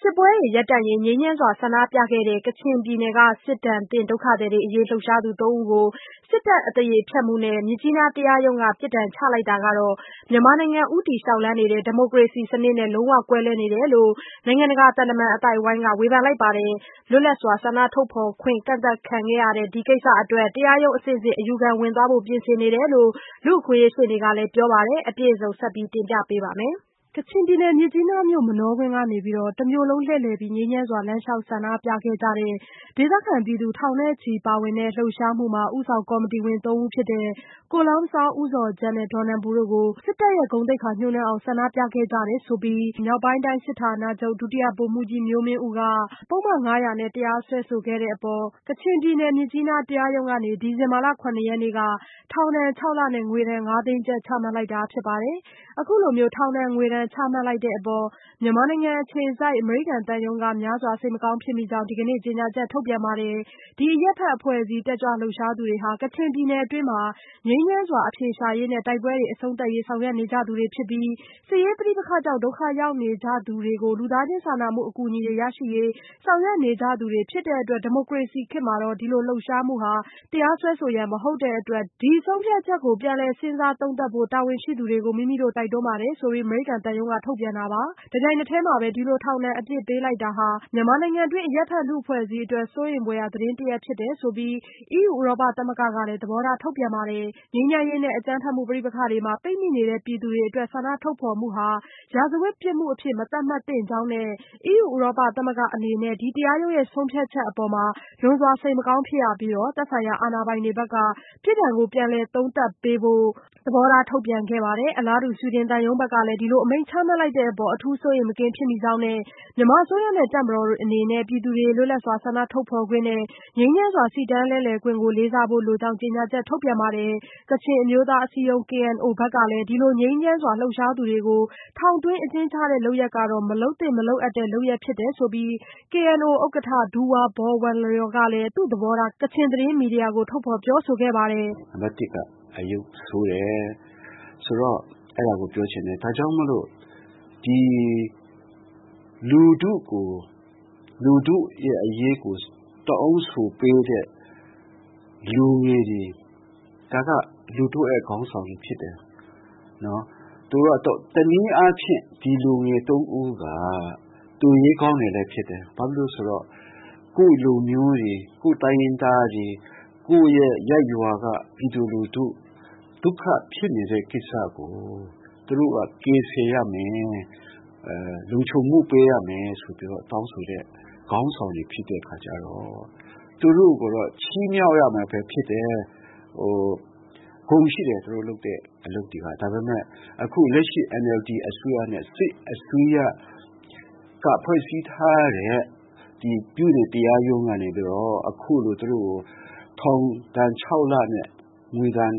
စစ်ပွဲတွေရပ်တန့်ရေးငြိမ်းချမ်းစွာဆန္ဒပြခဲ့တဲ့ကချင်ပြည်နယ်ကစစ်ဒဏ်သင့်ဒုက္ခသည်တွေအရေးလှုပ်ရှားသူ 3 ဦးကိုစစ်တပ်အသရေဖျက်မှုနဲ့မြစ်ကြီးနားတရားရုံးကပြစ်ဒဏ်ချလိုက်တာဟာမြန်မာနိုင်ငံဦးတည်လျှောက်လှမ်းနေတဲ့ဒီမိုကရေစီစနစ်နဲ့လုံးဝကွဲလွဲနေတယ်လို့နိုင်ငံတကာသံတမန်အသိုက်အဝိုင်းကဝေဖန်လိုက်ပါတယ်။လွတ်လပ်စွာဆန္ဒထုတ်ဖော်ခွင့်ကန့်သတ်ခံခဲ့ရတဲ့ဒီကိစ္စအတွက်တရားရုံးအဆင့်ဆင့်အယူခံဝင်သွားဖို့ပြင်ဆင်နေတယ်လို့လူ့အခွင့်အရေးရှေ့နေကလည်းပြောပါတယ်။အပြည့်အစုံဆက်ပြီးတင်ပြပေးပါမယ်။ကချင်ပြည်နယ်မြစ်ကြီးနားမြို့မနောကွင်းကနေတမြို့လုံးလှည့်လည်ပြီးငြိမ်းချမ်းစွာလမ်းလျှောက်ဆန္ဒပြခဲ့ကြတဲ့ဒေသခံပြည်သူထောင်နဲ့ချီပါဝင်တဲ့လှုပ်ရှားမှုမှာဦးဆောင်ကော်မတီဝင် 3 ဦးဖြစ်တဲ့ကိုလောင်းဆားဦးဇော်ဂျတ်နဲ့ဒေါ်နန်ပူတို့ကိုစစ်တပ်ရဲ့ဂုဏ်သိက္ခာညှိုးနွမ်းအောင်ဆန္ဒပြခဲ့ကြတယ်ဆိုပြီးမြောက်ပိုင်းတိုင်းစစ်ဌာနချုပ်ဒုတိယဗိုလ်မှူးကြီးမျိုးမင်းဦးကပုဒ်မ 500နဲ့တရားစွဲဆိုခဲ့တဲ့အပေါ်ကချင်ပြည်နယ်မြစ်ကြီးနားတရားရုံးကနေဒီဇင်ဘာလ 7 ရက်နေ့ကထောင်ဒဏ် 6 လနဲ့ငွေဒဏ် 5 သိန်းကျပ်ချမှတ်လိုက်တာဖြစ်ပါတယ်။အခုလိုထောင်ဒဏ်ငွေဒဏ်ချမှတ်လိုက်တဲ့အပေါ်မြန်မာနိုင်ငံအခြေစိုက်အမေရိကန်သံရုံးကများစွာစိတ်မကောင်းဖြစ်မိကြောင်းဒီကနေ့ကြေညာချက်ထုတ်ပြန်ပါတယ်။ဒီအရပ်ဘက်အဖွဲ့အစည်းတက်ကြွလှုပ်ရှားသူတွေဟာကချင်ပြည်နယ်အတွင်းမှာငြိမ်းချမ်းစွာအဖြေရှာရေးနဲ့တိုက်ပွဲတွေအဆုံးသတ်ရေးဆောင်ရွက်နေကြသူတွေဖြစ်ပြီးစစ်ရေးပဋိပက္ခကြောင့်ဒုက္ခရောက်နေကြသူတွေကိုလူသားချင်းစာနာမှုအကူအညီတွေရရှိရေးဆောင်ရွက်နေကြသူတွေဖြစ်တဲ့အတွက်ဒီမိုကရေစီခေတ်မှာဒီလိုလှုပ်ရှားမှုဟာတရားစွဲဆိုရန်မဟုတ်တဲ့အတွက်ဒီဆုံးဖြတ်ချက်ကိုပြန်လည်စဉ်းစားသုံးသပ်ဖို့တာဝန်ရှိသူတွေကိုမိမိတို့တိုက်တွန်းပါတယ်ဆိုပြီးအမေရိကန်သံရုံးကထုတ်ပြန်တာပါ။တပြိုင်နက်တည်းမှာပဲဒီလိုထောင်ဒဏ်အပြစ်ပေးလိုက်တာဟာမြန်မာနိုင်ငံတွင်းအရပ်ဘက်လူ့အဖွဲ့အစည်းအတွက်စိုးရိမ်ဖွယ်ရာသတင်းတရပ်ဖြစ်တယ်ဆိုပြီး EU ဥရောပသမဂ္ဂကလည်းသဘောထားထုတ်ပြန်ပါတယ်။ငြိမ်းချမ်းရေးနဲ့အကြမ်းဖက်မှုပဋိပက္ခတွေမှာပိတ်မိနေတဲ့ပြည်သူတွေအတွက်ဆန္ဒထုတ်ဖော်မှုဟာရာဇဝတ်ပြစ်မှုအဖြစ်မသတ်မှတ်သင့်ကြောင်းနဲ့ EU ဥရောပသမဂ္ဂအနေနဲ့ဒီတရားရုံးရဲ့ဆုံးဖြတ်ချက်အပေါ်လွန်စွာစိတ်မကောင်းဖြစ်ရပြီးသက်ဆိုင်ရာအာဏာပိုင်တွေဘက်ကပြစ်ဒဏ်ကိုပြန်လည်သုံးသပ်ပေးဖို့သဘောထားထုတ်ပြန်ခဲ့ပါတယ်။အလားတူဆွီဒင်သံရုံးဘက်ကလည်းဒီလိုအမိန့်ချမှတ်လိုက်တဲ့အပေါ်အထူးစိုးရိမ်မကင်းဖြစ်မိကြောင်းနဲ့မြန်မာအစိုးရနဲ့တပ်မတော်အနေနဲ့ပြည်သူတွေလွတ်လပ်စွာဆန္ဒထုတ်ဖော်ခွင့်နဲ့ငြိမ်းချမ်းစွာစီတန်းလှည့်လည်ခွင့်ကိုလေးစားဖို့လိုကြောင်းကြေညာချက်ထုတ်ပြန်ပါတယ်။ကချင်အမျိုးသားအစည်းအရုံး KNO ဘက်ကလည်းဒီလိုငြိမ်းချမ်းစွာလှုပ်ရှားသူတွေကိုထောင်သွင်းအကျဉ်းချတဲ့လုပ်ရပ်ကတော့မလုပ်သင့်မလုပ်အပ်တဲ့လုပ်ရပ်ဖြစ်တယ်ဆိုပြီး KNO ဥက္ကဋ္ဌဒူဝါဘော်ဝမ်လျော်ကလည်းသူ့သဘောထားကချင်သတင်းမီဒီယာကိုထုတ်ဖော်ပြောဆိုခဲ့ပါတယ်။နံပါတ် 1 ကအယုတ်ဆိုးတယ်ဆိုတော့အဲ့ဒါကိုပြောချင်တယ်ဒါကြောင့်မလို့ဒီလူထုရဲ့အရေးကိုတောင်းဆိုပေးတဲ့လူငယ်တွေဒါကလူထုရဲ့ခေါင်းဆောင်တွေဖြစ်တယ်နော်သူကတော့တနည်းအားဖြင့်ဒီလူငယ်3ဦးကသူရေးကောင်းတယ်လည်းဖြစ်တယ်ဘာလို့ဆိုတော့ကိုယ်လူမျိုးတွေကိုယ်တိုင်းရင်းသားတွေကိုယ့်ရဲ့ရပ်ရွာကပြည်သူလူထုဒုက္ခဖြစ်နေတဲ့ကိစ္စကိုသူတို့ကကယ်ဆယ်ရမယ်လုံခြုံမှုပေးရမယ်ဆိုပြီးတော့တောင်းဆိုတဲ့ခေါင်းဆောင်တွေဖြစ်တဲ့အခါကျတော့သူတို့ကတော့ချီးမြှောက်ရမယ်ပဲဖြစ်တယ်ဂုဏ်ရှိတယ်သူတို့လုပ်တဲ့အလုပ်တွေကဒါပေမဲ့အခုလက်ရှိ NLD အစိုးရနဲ့စစ်အစိုးရကဖွဲ့စည်းထားတဲ့ဒီပြုတဲ့တရားရုံးကနေပြီးတော့အခုလိုသူတို့ထောင်ဒဏ်6လနဲ့ငွေဒဏ်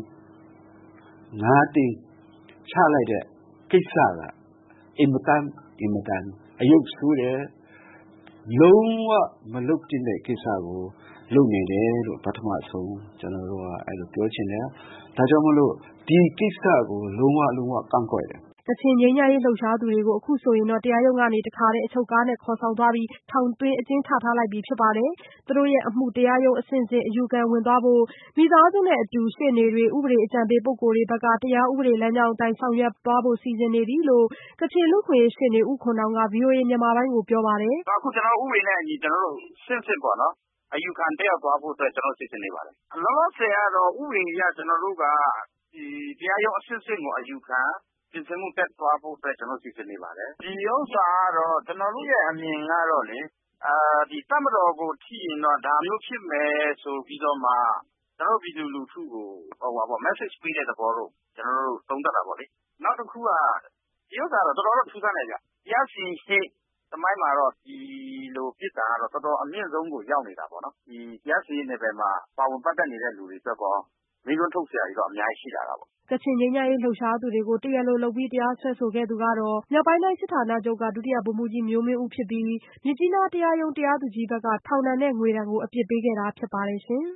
5သိန်းချလိုက်တဲ့ကိစ္စကအင်မတန်အယုတ်ဆိုးတယ်လုံးဝမလုပ်တဲ့ကိစ္စကိုလုပ်နေတယ်လို့ပထမဆုံးကျွန်တော်တို့ကအဲ့လိုပြောချင်တယ်ဒါကြောင့်မလို့ဒီကိစ္စကိုလုံးဝကန့်ကွက်တယ်ကချင်ငြိမ်းချမ်းရေးလှုပ်ရှားသူတွေကိုအခုဆိုရင်တရားရုံးကနေတခါတည်းအချုပ်ကားနဲ့ခေါ်ဆောင်သွားပြီးထောင်သွင်းအကျဉ်းချထားလိုက်ပြီဖြစ်ပါတယ်။သူတို့ရဲ့အမှုတရားရုံးအဆင့်ဆင့်အယူခံဝင်သွားဖို့မိသားစုနဲ့အတူရှေ့နေတွေဥပဒေအကြံပေးပုဂ္ဂိုလ်တွေဘက်ကတရားဥပဒေလမ်းကြောင်းအတိုင်းဆောင်ရွက်သွားဖို့စီစဉ်နေပြီလို့ကချင်လူ့အခွင့်အရေးရှေ့နေဦးခွန်နောင်က VOA မြန်မာပိုင်းကိုပြောပါတယ်။အခုကျွန်တော်ဥပဒေနဲ့အညီကျွန်တော်တို့ဆင့်ဆင့်ပေါ့နော်အယူခံတက်ရောက်သွားဖို့အတွက်ကျွန်တော်စီစဉ်နေပါတယ်။လောလောဆယ်ကတော့ဥပဒေအရကျွန်တော်တို့ကဒီတရားရုံးအဆင့်ဆင့်ကိုအယူခံပြင်ဆင်မှုတက်သွားဖို့အတွက်ကျွန်တော်စီစဉ်နေပါတယ်။ဒီဥစ္စာကတော့ကျွန်တော်တို့ရဲ့အမြင်ကတော့လေဒီတပ်မတော်ကိုထိရင်တော့ဒါမျိုးဖြစ်မယ်ဆိုပြီးတော့မှကျွန်တော်ပြည်သူလူထုကိုmessage ပေးတဲ့သဘောတော့ကျွန်တော်တို့သုံးသပ်တာပေါ့လေ။နောက်တစ်ခုကဒီဥစ္စာတော့တော်တော်ထူးဆန်းတယ်ဗျ။တရားစီရင်သမိုင်းမှာတော့ဒီလိုပြစ်တာကတော့တော်တော်အမြင့်ဆုံးကိုရောက်နေတာပေါ့နော်။ဒီတရားစီရင်နယ်ပယ်မှာပါဝင်ပတ်သက်နေတဲ့လူတွေအတွက်ကောမိခွန်းထုတ်စရာကြီးတော့အများကြီးရှိလာတာပေါ့ကချင်ငြိမ်းချမ်းရေးလှုပ်ရှားသူတွေကိုတရားလိုလုပ်ပြီးတရားစွဲဆိုခဲ့သူကတော့မြောက်ပိုင်းတိုင်းစစ်ဌာနချုပ်ကဒုတိယဗိုလ်မှူးကြီးမျိုးမင်းဦးဖြစ်ပြီးမြစ်ကြီးနားတရားရုံးတရားသူကြီးဘက်ကထောင်ဒဏ်နဲ့ငွေဒဏ်ကိုအပြစ်ပေးခဲ့တာဖြစ်ပါတယ်ရှင်။